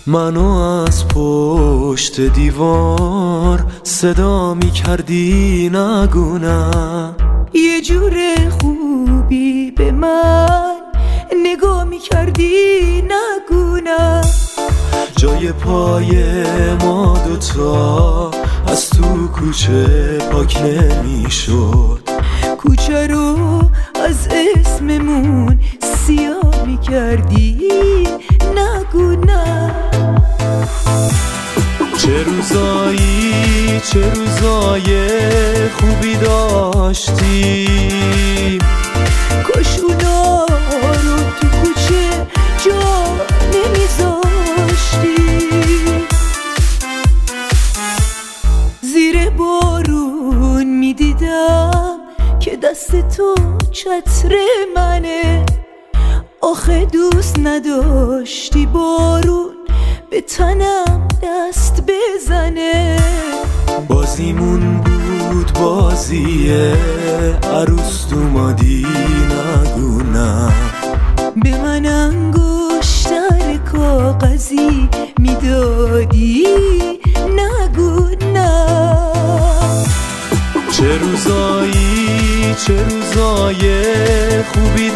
منو از پشت دیوار صدا می کردی نگو نه. یه جور خوبی به من نگاه می کردی نگو نه. جای پای ما دوتا از تو کوچه پاک نمی شد. کوچه رو از اسممون سیاه می کردی نگو نه. چه روزایی چه روزای خوبی داشتیم. کاش اونا رو تو کوچه جا نمیذاشتی. زیر بارون میدیدم که دست تو چتر منه. آخه دوست نداشتی بارون به تنم دست بزنه. بازیمون بود بازیه عروس اومدی نگو نه. به من انگشتر کاغذی میدادی نگو نه. چه روزایی چه روزای خوبی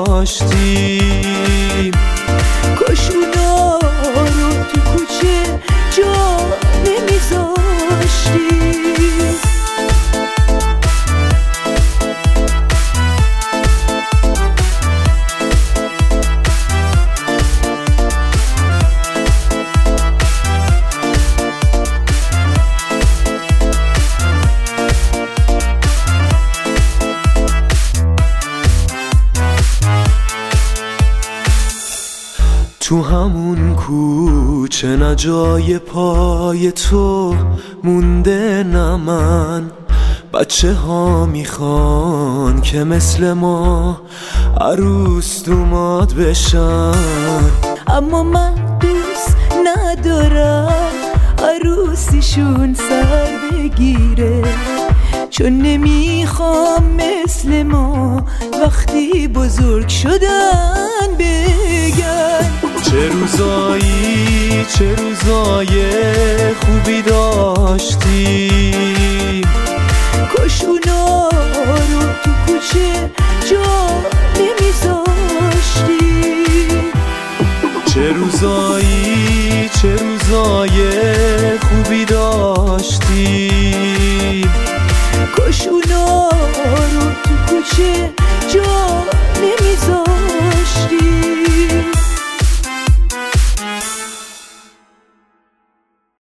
داشتیم. کاش اونا رو تو کوچه جا نمیذاشتی. تو همون کوچه نه جای پای تو مونده نه من. بچه ها میخوان که مثل ما عروس دوماد بشن. اما من دوست ندارم عروسیشون سر بگیره. چون نمیخوام مثل ما وقتی بزرگ شدن بگن. چه روزایی چه روزای خوبی داشتیم. کاش اونا رو تو کوچه جا نمیذاشتی. چه روزایی چه روزای